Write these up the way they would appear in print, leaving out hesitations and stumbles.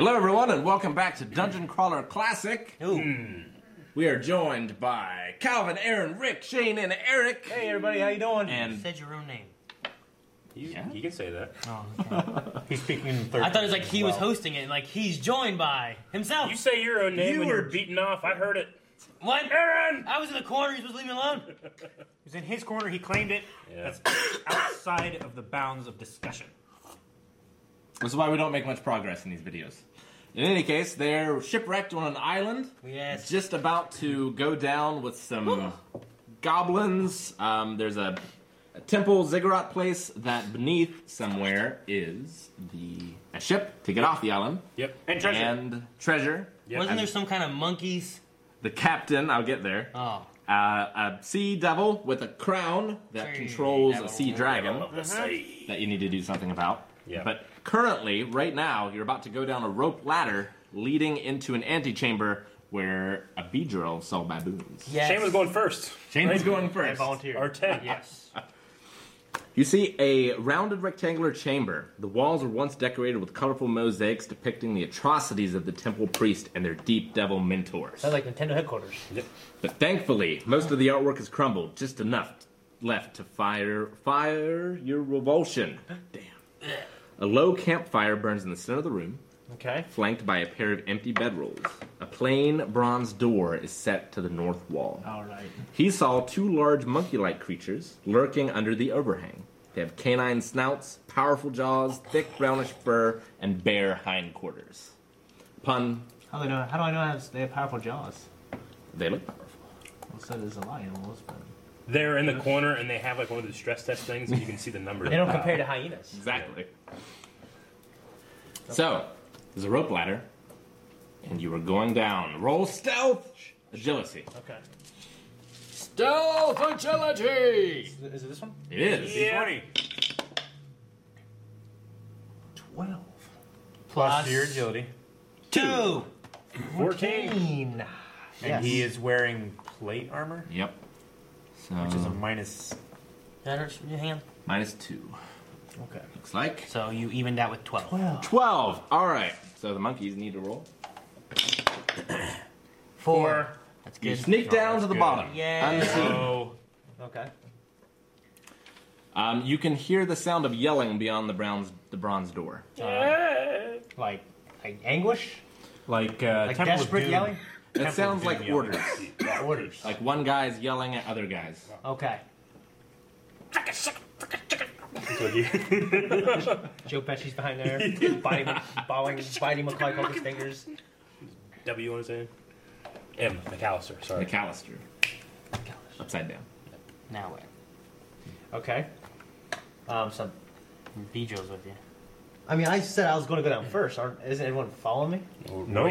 Hello, everyone, and welcome back to Dungeon Crawler Classic. We are joined by Calvin, Aaron, Rick, Shane, and Eric. Hey, everybody, how you doing? And You said your own name. You can say that. Oh, okay. He's speaking in third. I thought it was like he was hosting it, and like he's joined by himself. You say your own name You when were- you're beaten off. I heard it. What? Aaron! I was in the corner. You're supposed to leave me alone. He was in his corner. He claimed it. Yeah. That's outside of the bounds of discussion. this is why we don't make much progress in these videos. In any case, they're shipwrecked on an island. Yes. Just about to go down with some goblins. There's a temple ziggurat place that beneath somewhere is a ship to get off the island. Yep. And treasure. And treasure. Yep. Wasn't there some kind of monkeys? The captain, I'll get there. Oh. A sea devil with a crown that Sea controls devil. a sea dragon Of the sea. that you need to do something about. Yeah. But currently, right now, you're about to go down a rope ladder leading into an antechamber where a Beedrill saw baboons. Yes. Shane was going first. Shane was going I first. volunteered. Or 10. Yes. You see a rounded rectangular chamber. The walls were once decorated with colorful mosaics depicting the atrocities of the temple priest and their deep devil mentors. Sounds like Nintendo headquarters. But thankfully, most of the artwork has crumbled, just enough left to fire your revulsion. Damn. A low campfire burns in the center of the room, Okay. flanked by a pair of empty bedrolls. A plain bronze door is set to the north wall. All right. He saw two large monkey-like creatures lurking under the overhang. They have canine snouts, powerful jaws, thick brownish fur, and bare hindquarters. Upon How do I know they have powerful jaws? they look powerful. Well, so there's a lot of animals, but They're in the corner and they have like one of the stress test things and you can see the number. They don't compare to hyenas. Exactly. So, there's a rope ladder, and you are going down. Roll stealth agility. Okay. Stealth agility! Is it this one? It is. Yeah. 20. 12. Plus your agility. 2. 14. And he is wearing plate armor, Yep. So, which is a minus. That hurts your hand. -2. Okay. Looks like. So you evened out with 12. 12. All right. So the monkeys need to roll. 4. That's You good. sneak down to the good. bottom. Yeah. Unseen. Oh. Okay. You can hear the sound of yelling beyond the bronze door. Like anguish? Like Like Temple of desperate Doom. yelling? It Temple sounds of like Doom yelling. orders. Orders. Like one guy's yelling at other guys. Okay. So you- Joe Pesci's behind there, biting Macaulay Culkin's fingers. W, you want to say? M. McAllister. Sorry. McAllister. Upside down. Now where? Okay. So Beedrill's with you. I mean, I said I was going to go down first. Isn't everyone following me? No.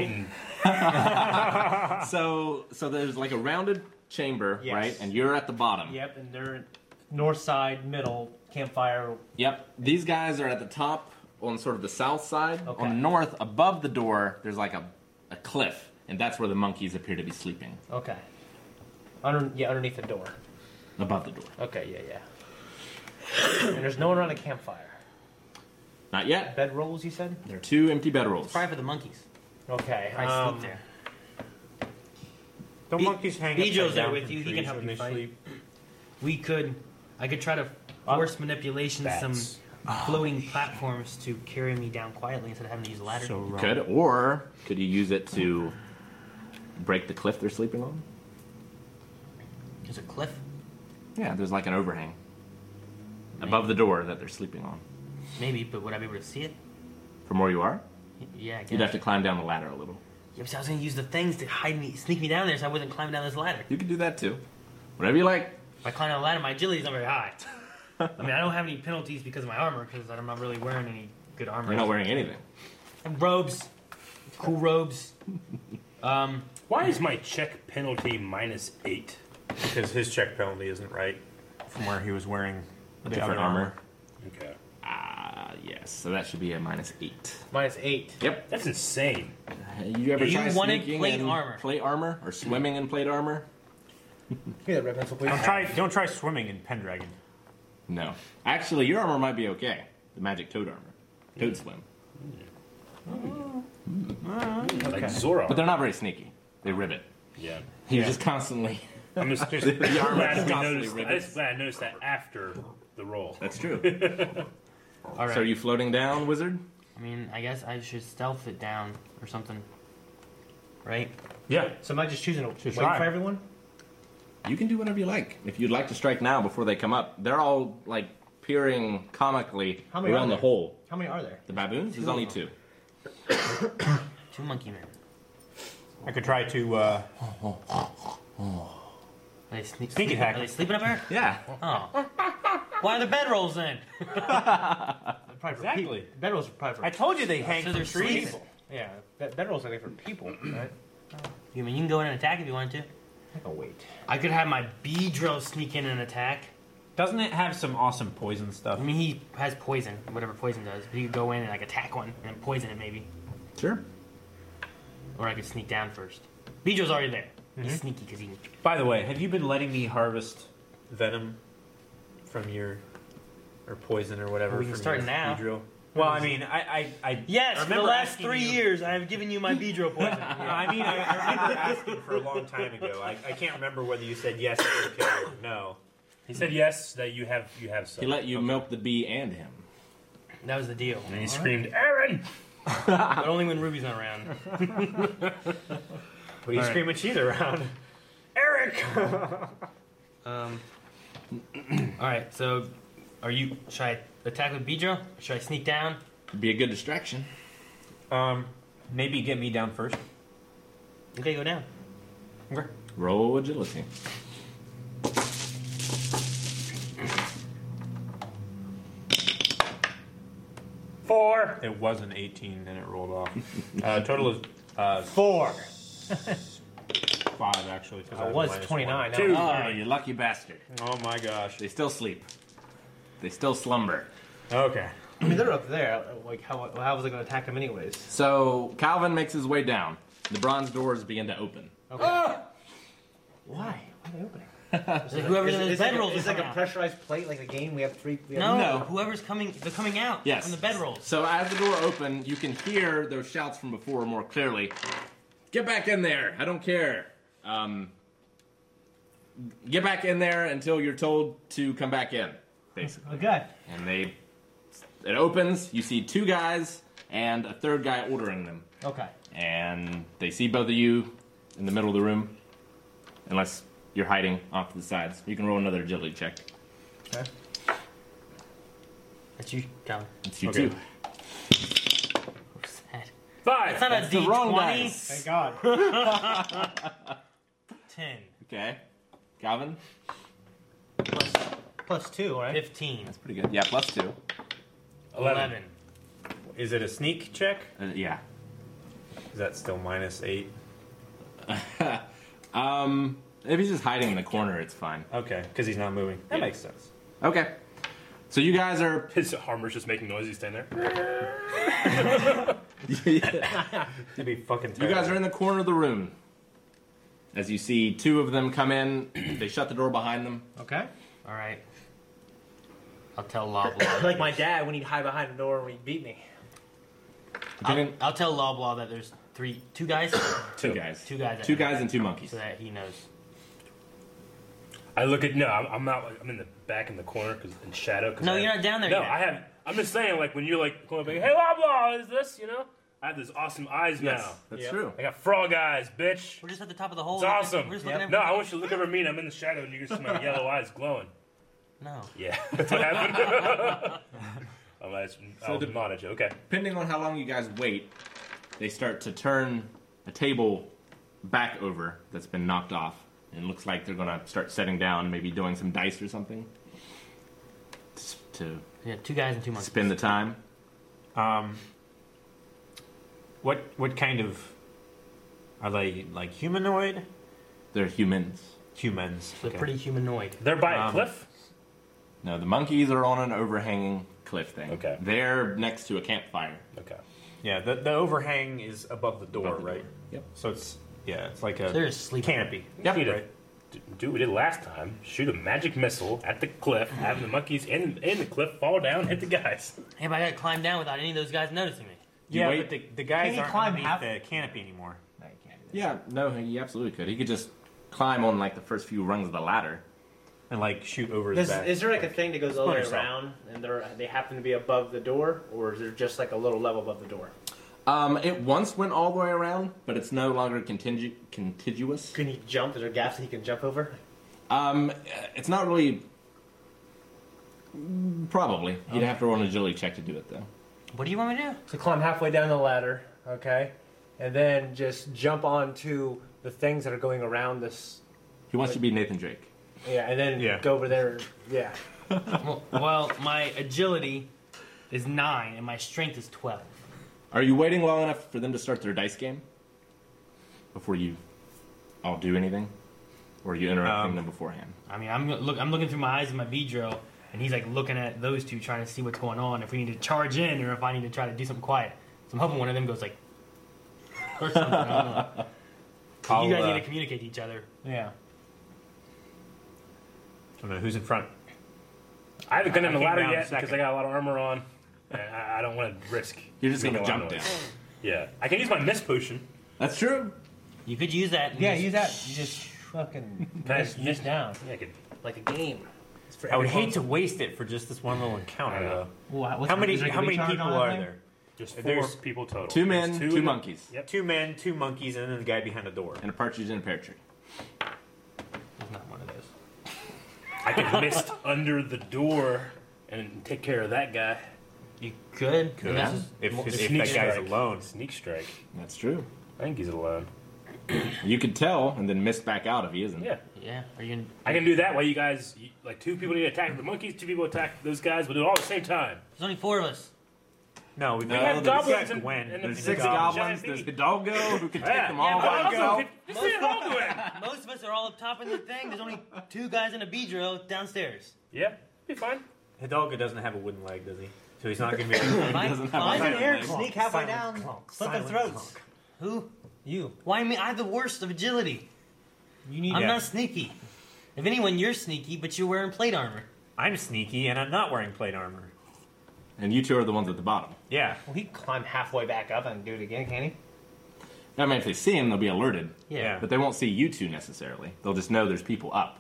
So there's like a rounded chamber, Yes. right? And you're at the bottom. Yep, and they're north side, middle, campfire. Yep. These guys are at the top on sort of the south side. Okay. On the north, above the door, there's like a cliff, and that's where the monkeys appear to be sleeping. Okay. Underneath the door. Above the door. Okay, yeah. And there's no one around a campfire. Not yet. Bed rolls, you said? There are 2 empty bedrolls. Probably for the monkeys. Okay. I sleep there. Don't monkeys hang upside Beedrill's there down with from you. He trees can help when you they fight. sleep? I could try to force manipulation Bats. some floating platforms to carry me down quietly instead of having to use a ladder. So wrong. Could, or could you use it to break the cliff they're sleeping on? There's a cliff. Yeah, there's like an overhang above the door that they're sleeping on. Maybe, but would I be able to see it? From where you are, Yeah, I guess. you'd have to climb down the ladder a little. Yeah, but I was going to use the things to sneak me down there so I wasn't climbing down this ladder. You could do that too. Whatever you like. If I climb down the ladder, my agility's not very high. I mean, I don't have any penalties because of my armor, because I'm not really wearing any good armor. You're not wearing anything. And robes. Cool robes. Why is my check penalty -8? Because his check penalty isn't right from where he was wearing the Different other armor. Okay. Yes, so that should be a -8. -8. Yep. That's insane. You ever You try wanted sneaking plate in armor. plate armor or swimming in plate armor? Give me that red pencil, please. Don't try swimming in Pendragon. No. Actually, your armor might be okay. The magic toad armor. Toad swim. Like Zoro. But they're not very sneaky. They rivet. Yeah. You're just constantly... I'm just the armor glad is we constantly noticed. I riveted. just glad I noticed that after the roll. That's true. All right. So are you floating down, wizard? I mean, I guess I should stealth it down or something. Right? Yeah. So am I just choosing to wait try. for everyone? You can do whatever you like. If you'd like to strike now before they come up, they're all like peering comically How many around are the there? hole. How many are there? The baboons? There's only 2. 2 monkey men. I could try to. Are they Sneak attack. Are they sleeping up there? Yeah. Oh. Why are the bedrolls then? Probably for Exactly. people. Bedrolls are probably for I told you they hang So from they're trees. sleeping. Yeah, bedrolls are there for people, right? You mean you can go in and attack if you wanted to? I can wait. I could have my Beedrill sneak in and attack. Doesn't it have some awesome poison stuff? I mean, he has poison, whatever poison does. But he could go in and like attack one and poison it maybe. Sure. Or I could sneak down first. Beedrill's already there. He's sneaky because he... By the way, have you been letting me harvest venom from your or poison or whatever? We can from start your now. Beedrill? Well, I mean, I Yes, I for the remember last asking 3 you- years, I have given you my Beedrill poison. I mean, I remember asking for a long time ago. I can't remember whether you said yes, okay, or no. He said yes, that you have some. He let you milk the bee and him. That was the deal. And he screamed, Aaron! But only when Ruby's not around. What are you screaming? She's around. Eric. Alright, so should I attack with Beedrill? Should I sneak down? It'd be a good distraction. Maybe get me down first. Okay, go down. Okay. Roll agility. Four. It was an 18, and it rolled off. Total is 4. 5, actually. 'cause I have was minus 29. one. Now Oh, you lucky bastard. Oh my gosh. They still sleep. They still slumber. Okay. I mean, they're up there. Like, how was I going to attack them anyways? So Calvin makes his way down. The bronze doors begin to open. Okay. Why? Why are they opening? So whoever's in those bedrolls It's is like coming a out. pressurized plate, like a game. We have 3. We have No, No. whoever's coming, they're coming out Yes. from the bedrolls. So as the door open, you can hear those shouts from before more clearly. Get back in there. I don't care. Get back in there until you're told to come back in, basically. Okay. And it opens. You see 2 guys and a 3rd guy ordering them. Okay. And they see both of you in the middle of the room, unless you're hiding off to the sides. You can roll another agility check. Okay. That's you, Calvin. It's you Okay. too. What's that? 5! It's not That's a the wrong D20. dice. Thank God. 10. Okay. Calvin? Plus 2, right? 15. That's pretty good. Yeah, plus 2. 11. Is it a sneak check? Yeah. Is that still minus 8? If he's just hiding in the corner, it's fine. Okay, because he's not moving. That Yeah. makes sense. Okay. So you guys are... His armor's just making noise, he's standing there. you That'd be fucking terrible. guys are in the corner of the room. As you see 2 of them come in, they shut the door behind them. Okay. Alright. I'll tell Loblaw. Like my dad when he'd hide behind the door when he beat me. I'll tell Loblaw that there's 2 guys? 2 guys. 2 guys. 2 guys and 2 monkeys. So that he knows. I look at, no, I'm not, I'm in the back in the corner, in shadow. No, you're not down there No, yet. I'm just saying, like, when you're like, going like, hey, blah, blah, is this, you know? I have these awesome eyes Yes, now. that's Yep. true. I got frog eyes, bitch. We're just at the top of the hole. It's awesome. We're just looking at No, I want you to look over me and I'm in the shadow and you can see my yellow eyes glowing. No. Yeah, that's what happened. I'll the- monitor, okay. Depending on how long you guys wait, they start to turn a table back over that's been knocked off. And it looks like they're going to start setting down, maybe doing some dice or something to Yeah, 2 guys and 2 monkeys. spend the time. What kind of... Are they, like, humanoid? They're humans. Humans. They're pretty humanoid. They're by a cliff? No, the monkeys are on an overhanging cliff thing. Okay. They're next to a campfire. Okay. Yeah, the overhang is above the door, Above the right? door. Yep. So it's like a They're sleeping. canopy. Yep. Need to Right. do what we did last time. Shoot a magic missile at the cliff, have the monkeys in the cliff fall down, hit the guys. Hey, but I gotta climb down without any of those guys noticing me. You Yeah, wait. but the guys Can he aren't climb underneath half- the canopy anymore. No, you can't do that. Yeah, no, he absolutely could. He could just climb on like the first few rungs of the ladder. And like shoot over his back. Is there like a thing that goes all the way Splinter Cell. around, and they happen to be above the door, or is there just like a little level above the door? It once went all the way around, but it's no longer contiguous. Can he jump? Is there gaps that he can jump over? It's not really. Probably. You'd have to roll an agility check to do it, though. What do you want me to do? So climb halfway down the ladder, okay, and then just jump onto the things that are going around this. He wants you to be Nathan Drake. Yeah, and then Yeah. go over there. Yeah. Well, my agility is 9 and my strength is 12. Are you waiting long enough for them to start their dice game? Before you all do anything? Or are you interrupting them beforehand? I mean, I'm looking through my eyes in my Beedrill, and he's like looking at those two, trying to see what's going on. If we need to charge in, or if I need to try to do something quiet. So I'm hoping one of them goes like, or something. I don't know. You guys need to communicate to each other. Yeah. I don't know who's in front. I haven't gotten on the came ladder down yet because second. I got a lot of armor on. And I don't want to risk. You're just going to making a lot jump of down. noise. Yeah, I can use my mist potion. That's true. You could use that. and Yeah, just- use that. You just fucking miss down Yeah, I could. like a game. It's for I would every hate to waste it for just this one little encounter, I know. though. What's How the- many is there how many recharge people on that are thing? there? Just 4 There's people total. 2 men, There's 2 in the- monkeys. Yep. 2 men, 2 monkeys, and then the guy behind the door. And a partridge in a pear tree. There's not one of those. I can mist under the door and take care of that guy. You could. Could. This is- If mo- that Sneak guy's strike. alone. Sneak strike. That's true. I think he's alone. You could tell and then mist back out if he isn't. Yeah. Yeah. Are you? I can do that while you guys, like 2 people need to attack the monkeys, 2 people attack those guys. We'll do it all at the same time. There's only 4 of us. No, we've No, got there's goblins got and- Gwen. and There's the 6 giant goblins. bee. There's Hidalgo who can take Yeah, them all but by also, himself. just say Hidalgo in. Most of us are all up top in the thing. There's only 2 guys in a Beedrill downstairs. Yeah, be fine. Hidalgo doesn't have a wooden leg, does he? So he's not going to be able to... Fine, doesn't have fine. a Isn't here? Silent Sneak halfway Silent down. clonk. Slit their Silent throats. Who? You. Why me? I have the worst of agility. You need. I'm Yeah. not sneaky. If anyone, you're sneaky, but you're wearing plate armor. I'm sneaky, and I'm not wearing plate armor. And you 2 are the ones at the bottom. Yeah. Well, he can climb halfway back up and do it again, can he? I mean, if they see him, they'll be alerted. Yeah. But they won't see you 2 necessarily. They'll just know there's people up.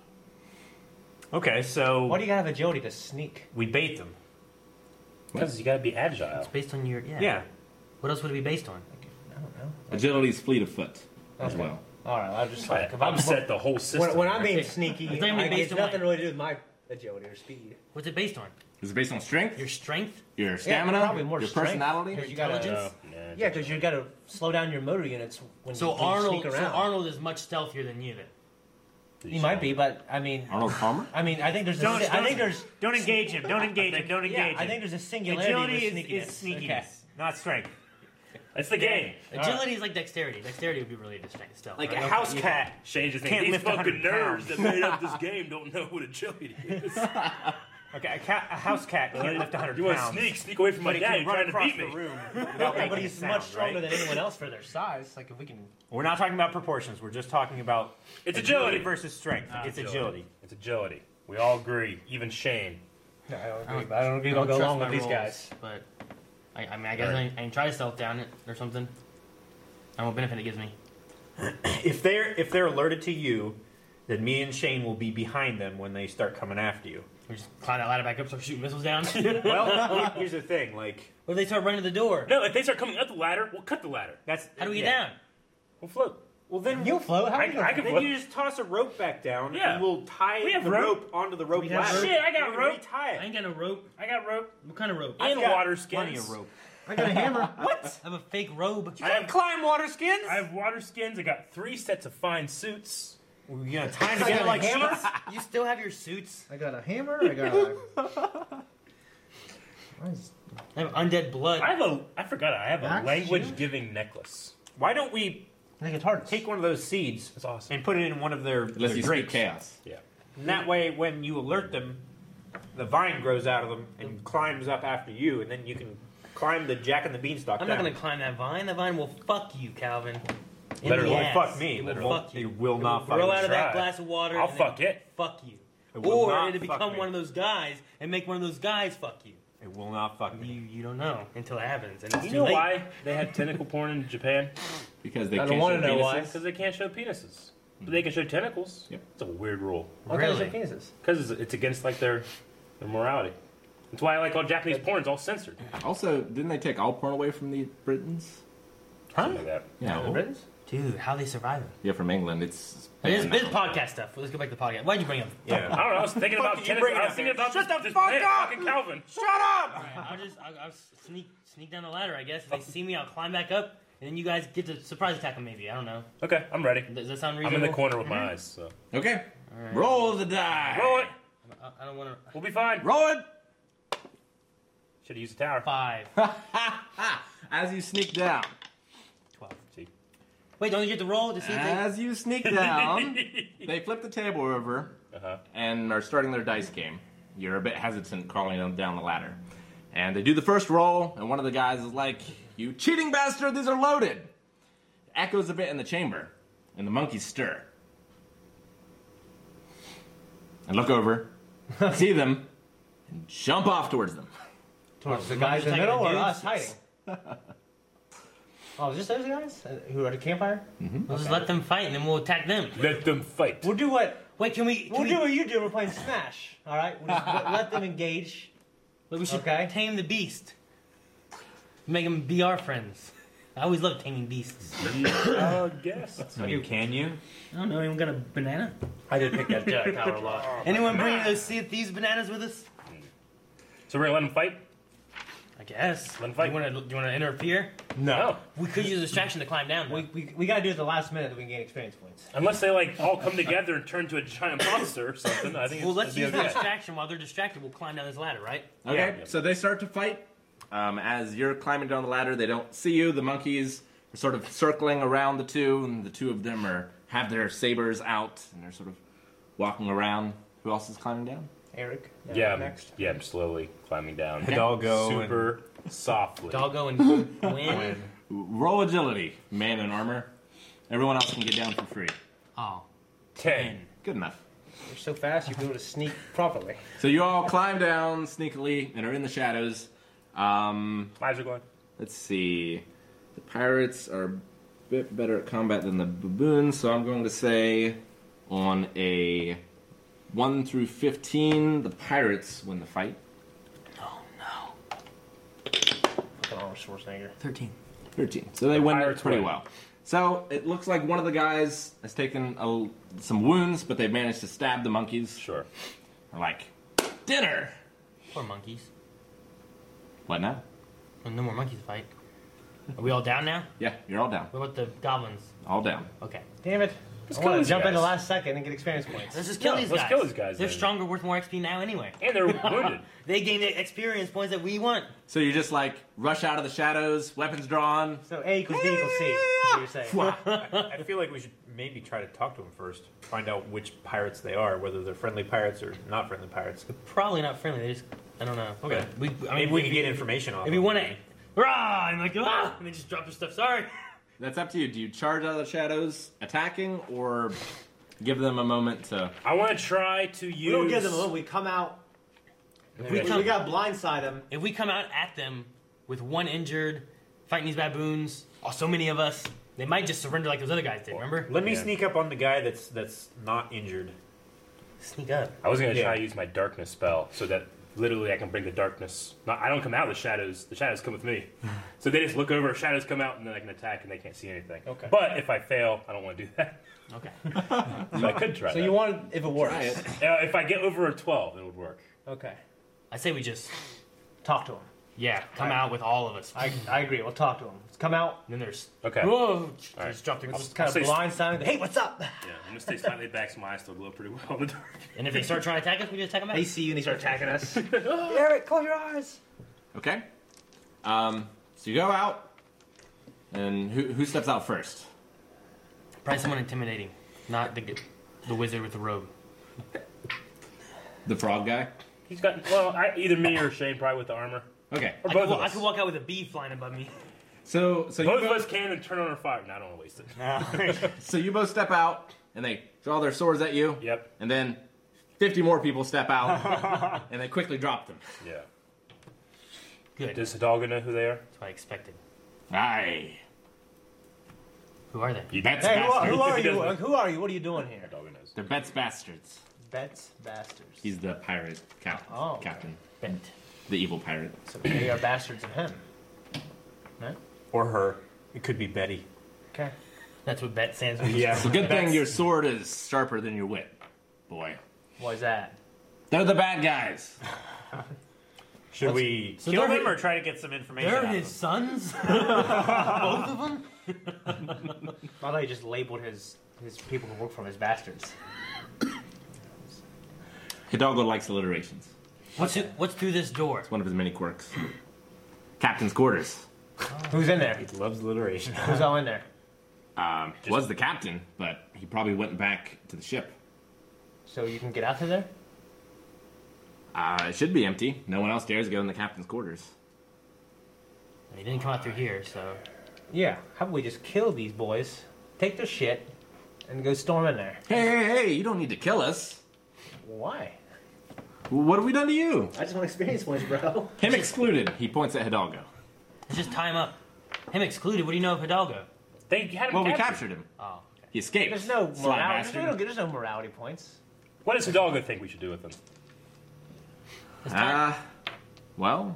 Okay, so Why do you gotta have agility to sneak? we bait them. Because you gotta be agile. It's based on your Yeah. What else would it be based on? I don't know. Agility's fleet of foot as Okay. well. All right, I'll just like I've upset the whole system. when I'm being sneaky, It's not even based it's on nothing my- really to do with my agility or speed. What's it based on? Is it based on strength? Your strength? Your stamina? probably more your strength. personality? Because you gotta, Intelligence? Nah, yeah, because you gotta slow down your motor units when So you Arnold, sneak so around. Arnold is much stealthier than you then. He might be, but I mean, Arnold Palmer? I think there's. Don't Engage him. Don't engage him. Don't engage Yeah, him. I think there's a singularity Agility with is sneakiness. sneakiness, Okay. not strength. That's the game. Agility is like dexterity. Dexterity would be really distinct stealth. Like right? a house cat. Change the thing. Can't These lift fucking 100 nerds pounds. that made up this game don't know what agility is. Okay, a house cat can't lift 100 You want to pounds. sneak away from my But he dad. can You're run trying to across beat the me. room without Yeah, making but a he's sound, much stronger right? than anyone else for their size. Like if we can. We're not talking about proportions. We're just talking about It's agility. versus strength. It's agility. It's agility. We all agree. Even Shane. No, I don't I agree. I don't agree. Don't go trust along my with these rolls, guys. But I mean, I guess I can try to stealth down it or something. I don't know what benefit it gives me. If they're alerted to you, then me and Shane will be behind them when they start coming after you. We just climb that ladder back up, start shooting missiles down. Well, here's the thing. Like What if they start running to the door? No, if they start coming up the ladder, we'll cut the ladder. that's How do we get yeah. down? We'll float. Well, then You'll float. How I- are you I can then float. you just toss a rope back down, Yeah. and we'll tie We have the rope. rope onto the rope We have ladder. rope. Shit, I got We can rope. retie I it. ain't got no rope. I got rope. What kind of rope? And I've got water skins. Plenty of rope. I got a hammer. What? I have a fake robe. You can climb water skins? I have water skins. I got 3 sets of fine suits. We're gonna tie them I got together a like hammer. sheets. You still have your suits? I got a hammer. I got a. I have undead blood. I forgot. I have a Axe language-giving necklace. Why don't we I think it's hard. take one of those seeds That's awesome. and put it in one of their Unless you speak drinks? chaos. Yeah. And that way, when you alert them, the vine grows out of them and climbs up after you, and then you can climb the Jack and the Beanstalk I'm down. not gonna climb that vine. That vine will fuck you, Calvin. In Literally. the It ass. won't fuck me. It It will won't- fuck you. it will not fuck Grow you. out of that Try. glass of water. I'll and then fuck it. Fuck you. It will Or not it'll fuck become me. one of those guys and make one of those guys fuck you. It will not fuck me. You don't know until it happens, and it's You too know late. why they have tentacle porn in Japan? Because they I can't don't wanna show know why. penises. Because they can't show penises. But they can show tentacles. Yep. It's a weird rule. What kind Really? of penises? Because it's against like their morality. That's why I like all Japanese porn. It's all censored. Also, didn't they take all porn away from the Britons? Something like that. Yeah. The Britons? Dude, how they surviving? Yeah, from England. It's This banned is now. podcast stuff. Let's go back to the podcast. Why'd you bring up? I don't know. I was thinking about you tentacles. bring it I was up, thinking man? about Shut the this fuck plant, up! fucking Calvin. Shut up! I'll sneak down the ladder, I guess. If they see me, I'll climb back up, and then you guys get to surprise attack them. Maybe I don't know. Okay, I'm ready. Does that sound I'm reasonable? in the corner with my eyes. So Okay. Alright. Roll the die. roll it. I don't want to. We'll be fine. Roll it. Should have used the tower. 5, As you sneak down. 12. See. Wait, don't you get to roll to see if they? As you sneak down, they flip the table over Uh-huh. and are starting their dice game. You're a bit hesitant crawling down the ladder. And they do the first roll, and one of the guys is like, "You cheating bastard, these are loaded!" It echoes a bit in the chamber, and the monkeys stir. And look over, see them, and jump off towards them. Towards the the guys in the monkeys middle or attacking the us hiding? Oh, just those guys who are at the campfire? We'll just let them fight, and then we'll attack them. Let them fight. We'll do what Wait, can we? we'll do what you do. We're playing Smash. All right, we'll just let them engage. We should Okay. tame the beast. Make them be our friends. I always love taming beasts. I guess. I mean, can you? I don't know. Anyone got a banana? I did pick that Jedi Tower a lot. Anyone bringing those Sea of Thieves bananas with us? So we're gonna let them fight? I guess. Let 'em fight. You want to interfere? No. We could use a distraction to climb down. though. We got to do it at the last minute that we can gain experience points. Unless they like all come together and turn to a giant monster or something. I think Well, it's let's use the okay. distraction while they're distracted. We'll climb down this ladder, right? Okay, Yeah. so they start to fight. As you're climbing down the ladder, they don't see you. The monkeys are sort of circling around the two, and the two of them have their sabers out, and they're sort of walking around. Who else is climbing down? Eric. Yeah, Next. yeah, I'm slowly climbing down. Hidalgo Super softly. Doggo and Gwen. Roll agility, man in armor. Everyone else can get down for free. Oh, 10. Good enough. You're so fast, you'll be able to sneak properly. So you all climb down sneakily and are in the shadows. Eyes are going. Let's see. The pirates are a bit better at combat than the baboons, so I'm going to say on a 1 through 15, the pirates win the fight. Oh no. Fucking Arnold Schwarzenegger. 13. 13. So they win it pirates pretty win. well. So it looks like one of the guys has taken some wounds, but they've managed to stab the monkeys. Sure. They're like, dinner! Poor monkeys. What now? Well, no more monkeys to fight. Are we all down now? Yeah, you're all down. What about the goblins? All down. Okay. Damn it. Let's I kill want to these jump in the guys. last second and get experience points. Let's just kill No, these let's guys. kill these guys They're then. stronger, worth more XP now anyway. And they're wounded. They gain the experience points that we want. So you just like rush out of the shadows, weapons drawn. So A equals B equals C, is what you're saying. I feel like we should maybe try to talk to them first. Find out which pirates they are, whether they're friendly pirates or not friendly pirates. Probably not friendly. They just, I don't know. Okay. Maybe we can get information off If we them. want to, rah, and like, ah, and they just drop their stuff. Sorry. That's up to you. Do you charge out of the shadows attacking, or give them a moment to... I want to try to use. We don't give them a little, we come out. we come- We got blindside them. If we come out at them with one injured, fighting these baboons, so many of us, they might just surrender like those other guys did. Remember? Let me Yeah. sneak up on the guy that's not injured. Sneak up. I was going to Yeah. try to use my darkness spell so that literally I can bring the darkness. I don't come out of the shadows. The shadows come with me. So they just look over, shadows come out, and then I can attack, and they can't see anything. Okay. But if I fail, I don't want to do that. Okay. So I could try So that. you want if it works. Try it. If I get over a 12, it would work. Okay. I say we just, Talk to them. come out with all of us. I agree. We'll talk to them. Let's come out. And then there's, Okay. whoa, right. just drop their, Just kind of say- blindside. Hey, what's up? Yeah, I'm going to stay slightly back so my eyes still glow pretty well in the dark. and if they start trying to attack us, we just attack them back. They see you and they start attacking us. Eric, close your eyes. Okay. So you go out, and who steps out first? Probably someone intimidating, not the wizard with the robe. The frog guy? He's got, either me or Shane probably with the armor. Okay. Or I both could, of I us. could walk out with a bee flying above me. So you Both of go- us can and turn on our fire. No, I don't want to waste it. So you both step out, and they draw their swords at you. Yep. And then 50 more people step out, and they quickly drop them. Yeah. Good. Does Hidalgo know who they are? That's what I expected. Aye. Who are they? Bet's Hey, who bastards. are you? Who are you? What are you doing here? Hidalgo knows. They're Bet's bastards. Bet's bastards. He's the pirate captain. Bent. The evil pirate. So they are bastards of him. Right? Or her. It could be Betty. Okay. That's what Bet stands for. Yeah. It's a good thing your sword is sharper than your wit, boy. Why is that? They're the bad guys. Should we So kill they're them hi- or try to get some information They're out his of sons? Both of them? I thought he just labeled his people who work for him as bastards. Hidalgo likes alliterations. What's through this door? It's one of his many quirks. Captain's quarters. Who's in there? them? He loves alliteration. Who's all in there? Was the captain, but he probably went back to the ship. So you can get out to there? It should be empty. No one else dares go in the captain's quarters. He didn't come out through here, so Yeah. How about we just kill these boys, take their shit, and go storm in there? Hey, you don't need to kill us. Why? What have we done to you? I just want experience points, bro. Him excluded. He points at Hidalgo. let's just tie him up. Him excluded. What do you know of Hidalgo? They had him Well, we captured. captured him. Oh, okay. He escaped. There's no Sly morality. bastard. There's no morality points. What does Hidalgo think we should do with them? Let's tie- Well,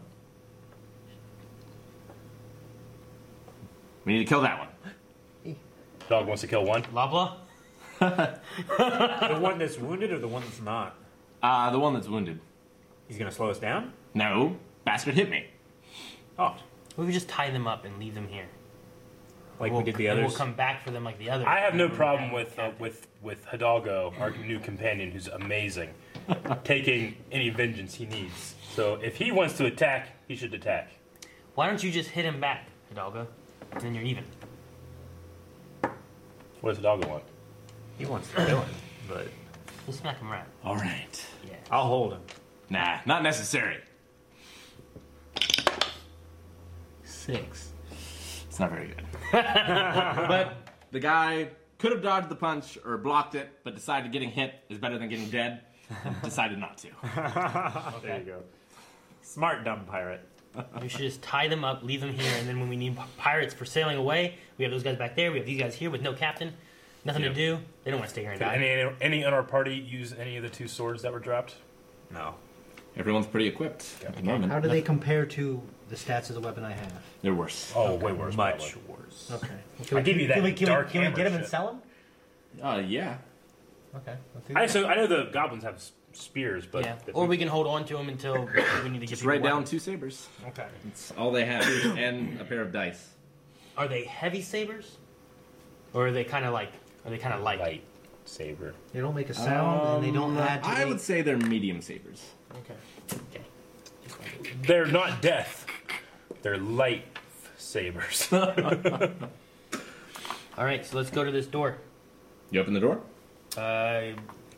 we need to kill that one. Dog wants to kill one. Lobla? The one that's wounded or the one that's not? The one that's wounded. He's gonna slow us down? No, bastard hit me. Oh, We could just tie them up and leave them here. like we'll, we did the and others. We'll come back for them like the others. I have no problem with Hidalgo, our new companion, who's amazing, taking any vengeance he needs. So if he wants to attack, he should attack. Why don't you just hit him back, Hidalgo? And then you're even. What does Hidalgo want? He wants to kill him, but Just smack him right. All right. Yeah. I'll hold him. Nah, not necessary. 6. It's not very good. But the guy could have dodged the punch or blocked it, but decided getting hit is better than getting dead. And decided not to. There you go. Smart, dumb pirate. We should just tie them up, leave them here, and then when we need pirates for sailing away, we have those guys back there. We have these guys here with no captain, nothing to do. They don't want to stay here and Could die. any in our party use any of the 2 swords that were dropped? No. Everyone's pretty equipped at the moment. How do they compare to the stats of the weapon I have? They're worse. Oh, way worse. Much probably. worse. Okay. I give you that dark Can we hammer get them and shit. sell them? Yeah. Okay. Let's do I that. know the goblins have spears, but Yeah. if Or we can hold on to them until we need to Just get write people down weapons. 2 sabers. Okay. It's all they have. And a pair of dice. Are they heavy sabers? Or are they kind of like, light? light saber. They don't make a sound and they don't add to I weight. would say they're medium sabers. Okay. They're not death. They're light sabers. All right, so let's go to this door. You open the door? Can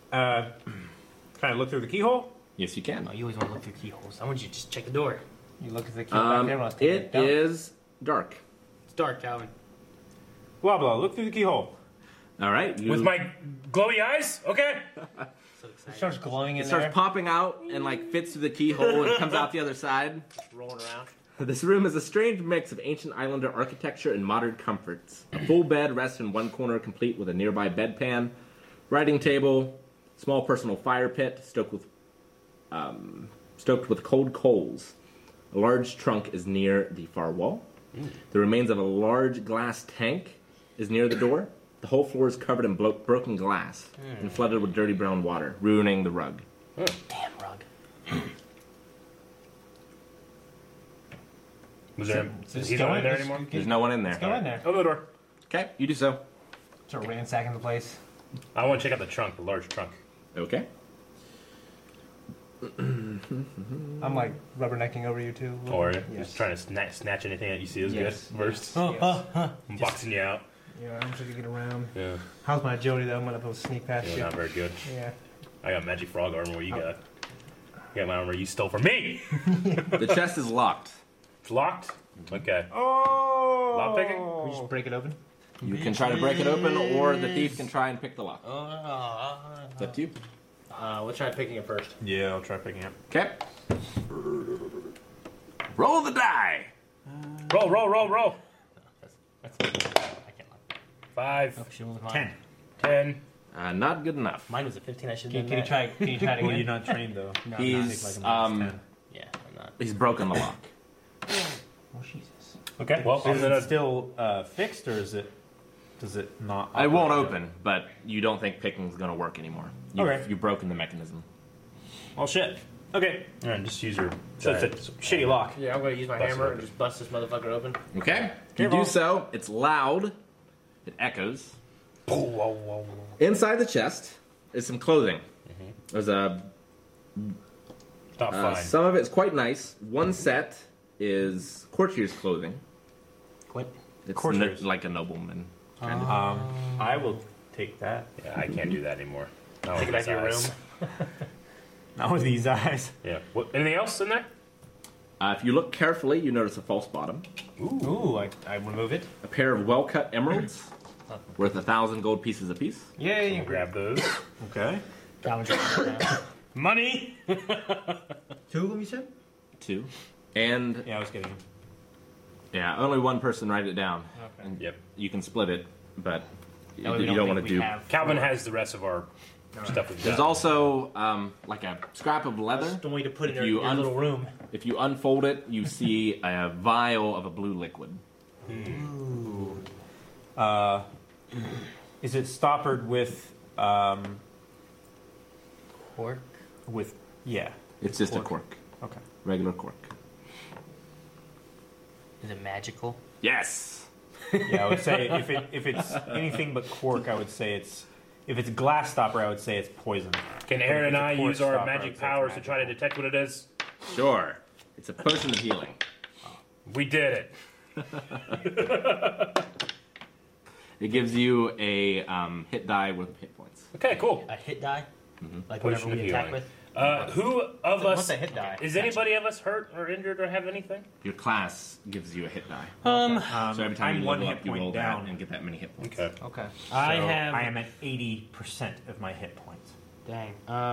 I look through the keyhole? Yes, you can. Oh, you always want to look through keyholes. I want you to just check the door. You look at the key back there. When I was taking It dump. is dark. It's dark, Calvin. Blah blah. Look through the keyhole. All right. You, With my glowy eyes? Okay. So It excited. starts glowing in it starts there, popping out and like fits through the keyhole and comes out the other side. rolling around. This room is a strange mix of ancient islander architecture and modern comforts. A full bed rests in one corner, complete with a nearby bedpan, writing table, small personal fire pit stoked with cold coals. A large trunk is near the far wall. The remains of a large glass tank is near the door. The whole floor is covered in broken glass and flooded with dirty brown water, ruining the rug. Damn rug. Was there? Just He's go not in there just- anymore. There's no one in there. Go in there. Open the door. Okay, you do so. Start ransacking the place. I want to check out the trunk, the large trunk. Okay. I'm like rubbernecking over you too. Or Yes. just trying to snatch anything that you see is Yes. good first. Yes. I'm boxing you out. Yeah, I'm sure you get around. Yeah. How's my agility though? I'm gonna sneak past You're you. not very good. Yeah. I got magic frog armor. What you got? I got my armor you stole from me. The chest is locked. It's locked. Okay. Oh. Lock picking? Can we just break it open? You can try to break it open, or the thief can try and pick the lock. Oh, It's up to you. We'll try picking it first. Yeah, I'll try picking it. Okay. Roll the die. Roll. That's I can't lie. 5, Oh, she rolled a 10. 10. Not good enough. Mine was a 15. I should Can have you done try? Can you try it Well, again? you're not trained though. No, He's Take like a minus 10. yeah, I'm not. he's broken the lock. Oh Jesus. Okay, well, I'm Is it gonna. still fixed, or is it? Does it not? It won't operate? open, but you don't think picking's going to work anymore. Okay. You've broken the mechanism. Well, shit. Okay. Alright, just use your. So it's a shitty lock. Yeah, I'm gonna use my Bust it hammer open. and just bust this motherfucker open. Okay. You do so. It's loud. It echoes. Inside the chest is some clothing. There's a Not fine. some of it's quite nice. One set is courtier's clothing. What? It's Courtiers. like a nobleman. I will take that. Yeah, I can't do that anymore. Not Take with it back to your these room. eyes. Not with these eyes. Yeah. What, anything else in there? If you look carefully, you notice a false bottom, Ooh, I remove it. a pair of well-cut emeralds worth 1,000 gold pieces apiece. Yay! I'll grab those. Okay. Money. 2 of them, you said? 2. And Yeah, I was getting. yeah, only one person write it down. Okay. And Yep. you can split it, but you That way we don't want think to we do. have Calvin four. has the rest of our stuff we've There's got. also like a scrap of leather. Don't want you to put it If in you your little room. If you unfold it, you see a vial of a blue liquid. Is it stoppered with Cork. yeah? It's just a cork, Okay. regular cork. Is it magical? Yes. Yeah, I would say if it's anything but cork, I would say it's. If it's glass stopper, I would say it's poison. Can Aaron and If I it's a cork use our stopper, magic it's powers to magical. try to detect what it is? Sure. It's a potion of healing. We did it. It gives you a hit die with hit points. Okay, cool. A hit die? Like Potion whenever of we attack healing. with? Who of What's us a hit die? is anybody of us hurt or injured or have anything? Your class gives you a hit die. So every time I'm you one level hit up, you point roll down. that and get that many hit points. Okay. Okay. I So have. I am at 80% of my hit points. Dang.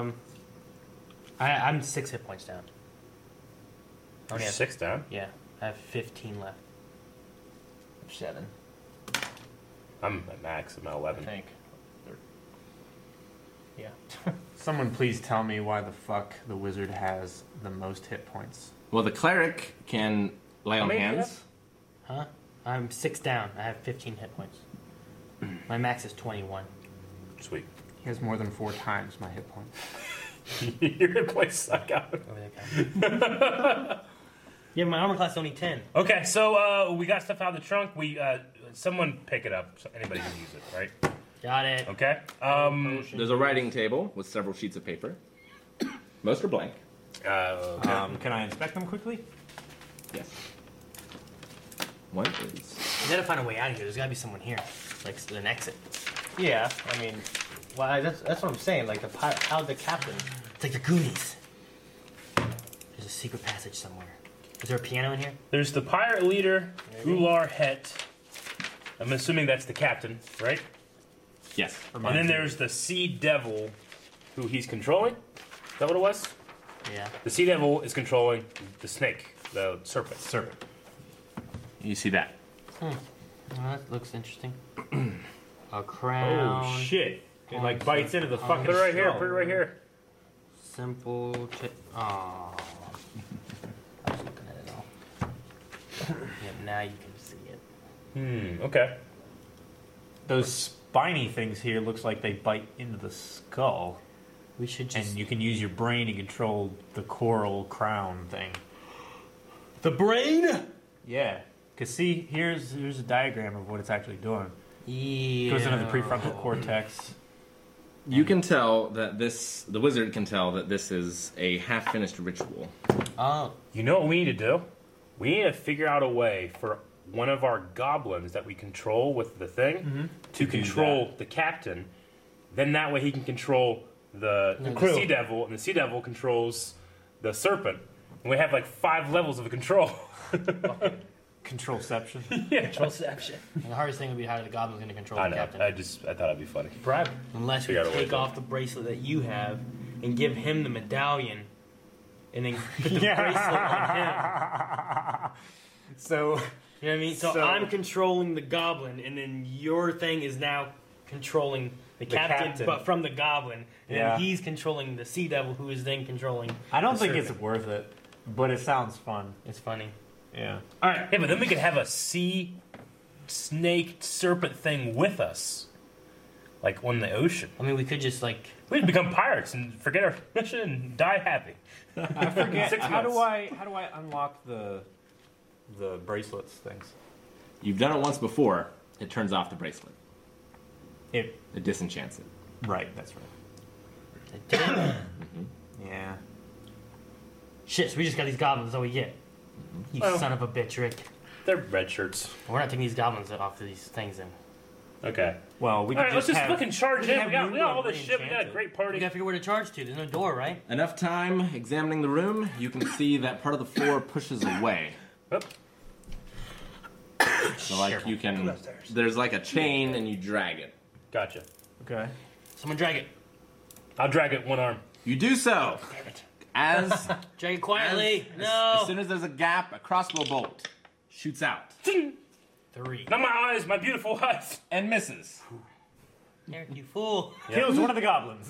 I'm 6 hit points down. I only have, 6 down. yeah, I have 15 left. 7. I'm at max. I'm at I 11. think. Yeah. Someone please tell me why the fuck the wizard has the most hit points. Well, the cleric can lay on many do you hands. Huh? I'm 6 down. I have 15 hit points. My max is 21. Sweet. He has more than 4 times my hit points. Your hit points suck out. Over there, yeah, my armor class is only 10. Okay, so we got stuff out of the trunk. We someone pick it up. So anybody can use it, right? Got it. Okay. There's a writing table with several sheets of paper. Most are blank. Okay. Can I inspect them quickly? Yes. One is. We gotta find a way out of here. There's gotta be someone here. Like an exit. Yeah, I mean, well, that's what I'm saying. Like how the captain. It's like the Goonies. There's a secret passage somewhere. Is there a piano in here? There's the pirate leader, Ular Het. I'm assuming that's the captain, right? Yes. And then there's the Sea Devil, who he's controlling. Is that what it was? Yeah. The Sea Devil is controlling the snake, the serpent. Serpent. You see that? Oh, that looks interesting. A crown. Oh shit! It like bites into the fucking. Put it right here. skull. Put it right here. Simple chip. Oh. I was looking at it all. Yeah, now you can see it. Okay. Those spiny things here looks like they bite into the skull, We should just. and you can use your brain to control the coral crown thing. The brain? Yeah, cause see, here's a diagram of what it's actually doing. Yeah. Goes into the prefrontal cortex. You can tell that the wizard can tell that this is a half-finished ritual. Oh. You know what we need to do? We need to figure out a way for one of our goblins that we control with the thing to control the captain. Then that way he can control the crew. Sea Devil, and the Sea Devil controls the serpent. And we have like 5 levels of control. Controlception. Controlception. And the hardest thing would be how the goblin's going to control I the know. captain. I thought it'd be funny. Unless we Figure out a way take to- off the bracelet that you have and give him the medallion and then put the bracelet on him. So, You know what I mean? So I'm controlling the goblin, and then your thing is now controlling the captain, but from the goblin. And then he's controlling the sea devil, who is then controlling. I don't the think serpent. it's worth it, but it sounds fun. It's funny. Yeah. All right. Yeah, but then we could have a sea snake serpent thing with us, like on the ocean. I mean, we could just like. We'd become pirates and forget our mission and die happy. I forget. 6 How do months. I unlock the bracelets things? You've done it once before. It turns off the bracelet. It It disenchants it. right. That's right. Yeah. Shit, so we just got these goblins, that's all we get. You Well- son of a bitch, Rick. They're red shirts. We're not taking these goblins off of these things then. Okay. Well, we All could right, let's just have, fucking charge we can in. We have got all Moonglove this shit. We got a re-enchanted. great We party. gotta figure where to charge to. There's no door, right? Enough time examining the room, you can see that part of the floor pushes away. Oop. So like you can, there's like a chain and you drag it. Gotcha. Okay. Someone drag it. I'll drag it one arm. You do so. As Drag it quietly. as No. soon as there's a gap, a crossbow bolt shoots out 3. Not my eyes, my beautiful eyes. and misses. Eric, you fool. Kills one of the goblins.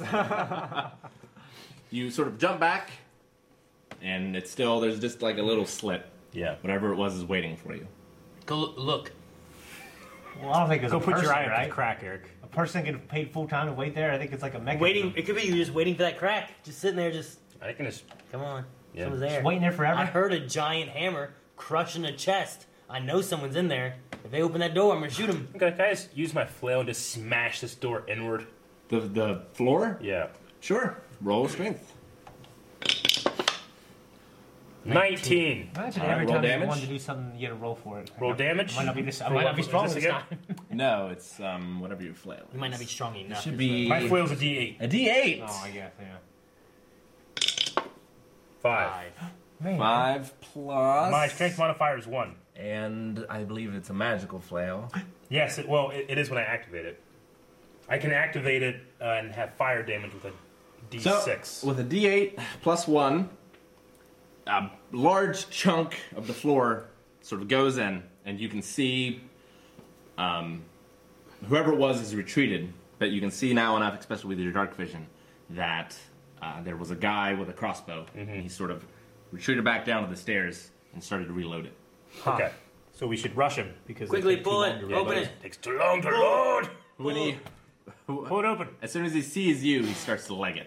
You sort of jump back, and it's still there's just like a little slit. Yeah. Whatever it was is waiting for you. Go look. Well, I don't think there's Go a put person, your eye up right? the crack, Eric. A person getting paid full time to wait there. I think it's like a mechanism. Waiting. It could be you just waiting for that crack. Just sitting there, just I can just. come on. Yeah. Someone's there. Just waiting there forever. I heard a giant hammer crushing a chest. I know someone's in there. If they open that door, I'm gonna shoot them. Okay, can I just use my flail and just smash this door inward? The floor? Yeah. Sure. Roll strength. 19. Imagine All right, every roll time you damage. wanted to do something, you get a roll for it. Roll damage? Might not be this. I For might what not be was strong this this again? time. No, it's whatever your flail. You might not be strong enough. Should is be My flail's a D8. a D8. Oh, I guess. Yeah. 5. 5. Man. 5 plus. My strength modifier is 1. And I believe it's a magical flail. Yes, it is when I activate it. I can activate it and have fire damage with a D6. So, with a D8 plus 1, a large chunk of the floor sort of goes in, and you can see whoever it was has retreated, but you can see now enough, especially with your dark vision, that there was a guy with a crossbow, and he sort of retreated back down to the stairs and started to reload it. Okay. So we should rush him because Quickly it takes too pull long it. to reload. Open it. Takes too long to load. When he, Pull it open. as soon as he sees you, he starts to leg it.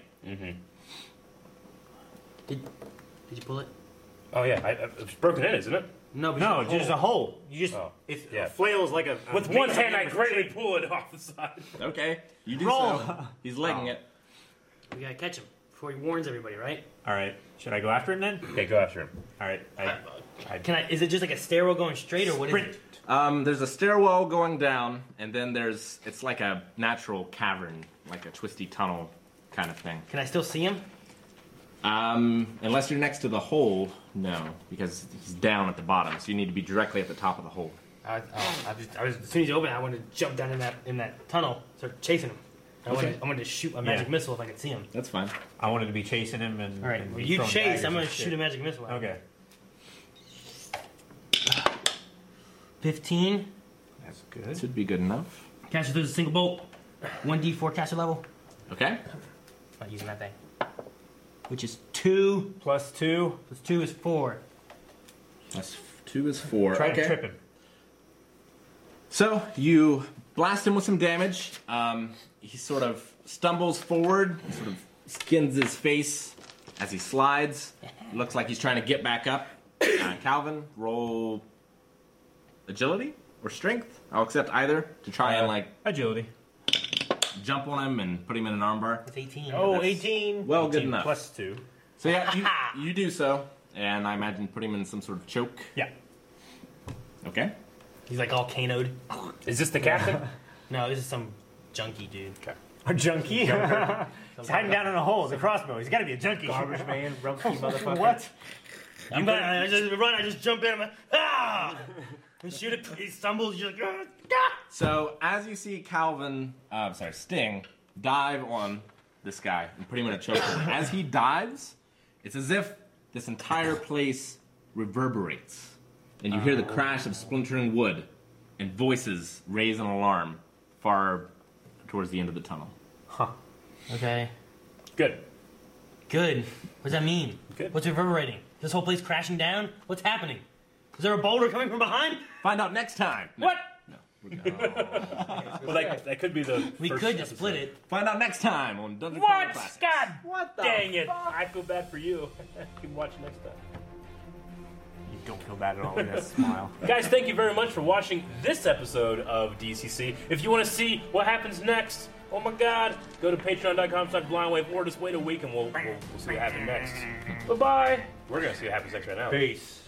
Did you pull it? Oh, yeah. It's broken in, isn't it? No, but No, you just a hole. You just Oh, it's yeah. a flail is like a With one hand, I greatly pull it off the side. Okay, you do Roll. so. He's legging it. we gotta catch him before he warns everybody, right? All right. Should I go after him then? Okay, go after him. All right. Can I? Is it just like a stairwell going straight, or what is Sprint. it? There's a stairwell going down, and then it's like a natural cavern, like a twisty tunnel kind of thing. Can I still see him? Unless you're next to the hole, no, because he's down at the bottom, so you need to be directly at the top of the hole. I was as soon as he opened, I wanted to jump down in that tunnel, start chasing him. I wanted to shoot a magic missile if I could see him. That's fine. I wanted to be chasing him and. All right, and well, be you throwing chase. daggers I'm gonna and shit. shoot a magic missile. At him. Okay. 15. That's good. Should be good enough. Caster through a single bolt. 1d4 caster level. Okay. Not using that thing. Which is 2 Plus 2. plus 2 is 4. Plus 2 is 4. Try okay. to trip him. So you blast him with some damage. He sort of stumbles forward, sort of skins his face as he slides. Looks like he's trying to get back up. Calvin, roll agility or strength. I'll accept either to try and like Agility. jump on him and put him in an armbar. It's 18. Oh, That's 18. well good 18 enough. Plus 2. So yeah, you do so, and I imagine put him in some sort of choke. Yeah. Okay. He's like all canoed. Is this the captain? No, this is some junkie dude. A junkie? He's hiding down in a hole with a crossbow. He's got to be a junkie. Garbage man, rumpy motherfucker. What? I just jump in. I'm like, ah! And shoot it. He stumbles. You're like, ah! So as you see Sting dive on this guy and put him in a chokehold. As he dives, it's as if this entire place reverberates, and you hear the crash of splintering wood, and voices raise an alarm far towards the end of the tunnel. Okay. Good. Good. What does that mean? Good. What's reverberating? This whole place crashing down? What's happening? Is there a boulder coming from behind? Find out next time. No, What? No. We're gonna- Well, that could be the. We first could just episode. split it. Find out next time on Dungeon What? Crawler Classics. God What the dang it! I feel bad for you. You can watch next time. You don't feel bad at all with that smile. Guys, thank you very much for watching this episode of DCC. If you want to see what happens next, oh my god, go to patreon.com/blindwave or just wait a week and we'll see what happens next. Bye-bye. We're going to see what happens next right now. Peace.